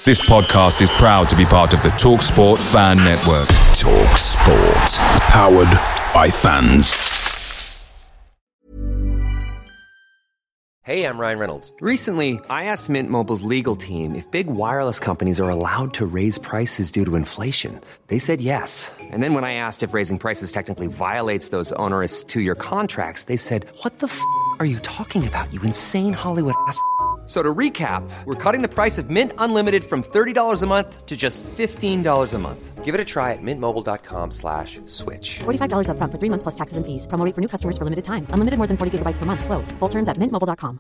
This podcast is proud to be part of the TalkSport Fan Network. TalkSport. Powered by fans. Hey, I'm Ryan Reynolds. Recently, I asked Mint Mobile's legal team if big wireless companies are allowed to raise prices due to inflation. They said yes. And then when I asked if raising prices technically violates those onerous two-year contracts, they said, "What the f*** are you talking about, you insane Hollywood ass?" So to recap, we're cutting the price of Mint Unlimited from $30 a month to just $15 a month. Give it a try at mintmobile.com/switch. $45 up front for 3 months plus taxes and fees. Promo rate for new customers for limited time. Unlimited more than 40 gigabytes per month. Slows full terms at mintmobile.com.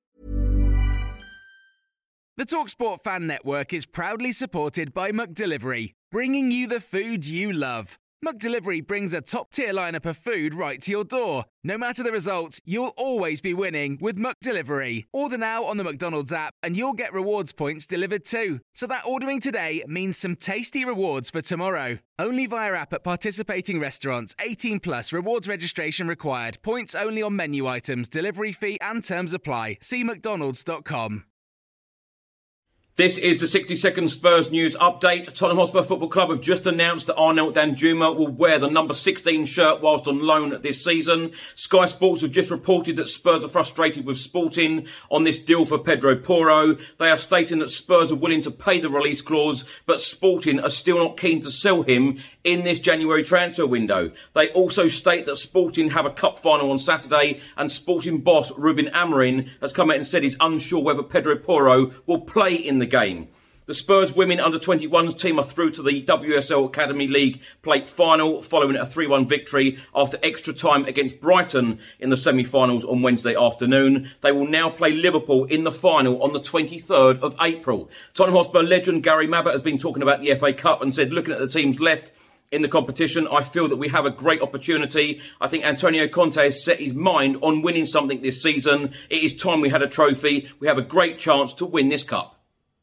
The TalkSport Fan Network is proudly supported by McDelivery, bringing you the food you love. McDelivery brings a top-tier lineup of food right to your door. No matter the result, you'll always be winning with McDelivery. Order now on the McDonald's app and you'll get rewards points delivered too. So that ordering today means some tasty rewards for tomorrow. Only via app at participating restaurants. 18 plus. Rewards registration required. Points only on menu items. Delivery fee and terms apply. See mcdonalds.com. This is the 60-second Spurs news update. Tottenham Hotspur Football Club have just announced that Arnaut Danjuma will wear the number 16 shirt whilst on loan this season. Sky Sports have just reported that Spurs are frustrated with Sporting on this deal for Pedro Porro. They are stating that Spurs are willing to pay the release clause, but Sporting are still not keen to sell him in this January transfer window. They also state that Sporting have a cup final on Saturday, and Sporting boss Ruben Amorim has come out and said he's unsure whether Pedro Porro will play in the game. The Spurs women under-21s team are through to the WSL Academy League plate final following a 3-1 victory after extra time against Brighton in the semi-finals on Wednesday afternoon. They will now play Liverpool in the final on the 23rd of April. Tottenham Hotspur legend Gary Mabbutt has been talking about the FA Cup and said, looking at the teams left in the competition, I feel that we have a great opportunity. I think Antonio Conte has set his mind on winning something this season. It is time we had a trophy. We have a great chance to win this cup.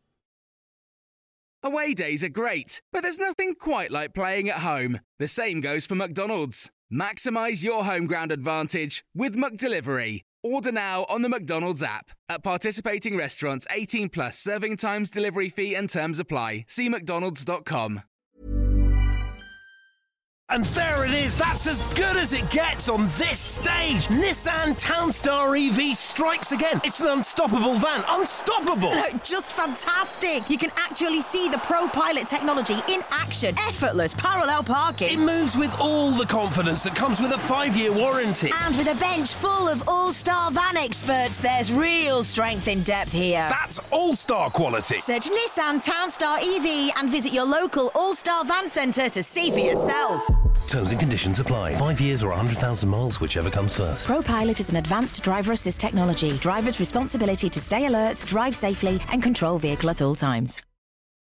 Away days are great, but there's nothing quite like playing at home. The same goes for McDonald's. Maximise your home ground advantage with McDelivery. Order now on the McDonald's app. At participating restaurants, 18 plus, serving times, delivery fee and terms apply. See mcdonalds.com. And there it is, that's as good as it gets on this stage. Nissan Townstar EV strikes again. It's an unstoppable van, unstoppable. Just fantastic. You can actually see the ProPilot technology in action. Effortless parallel parking. It moves with all the confidence that comes with a 5-year warranty. And with a bench full of all-star van experts, there's real strength in depth here. That's all-star quality. Search Nissan Townstar EV and visit your local all-star van centre to see for yourself. Terms and conditions apply. 5 years or 100,000 miles, whichever comes first. ProPilot is an advanced driver assist technology. Driver's responsibility to stay alert, drive safely and control vehicle at all times.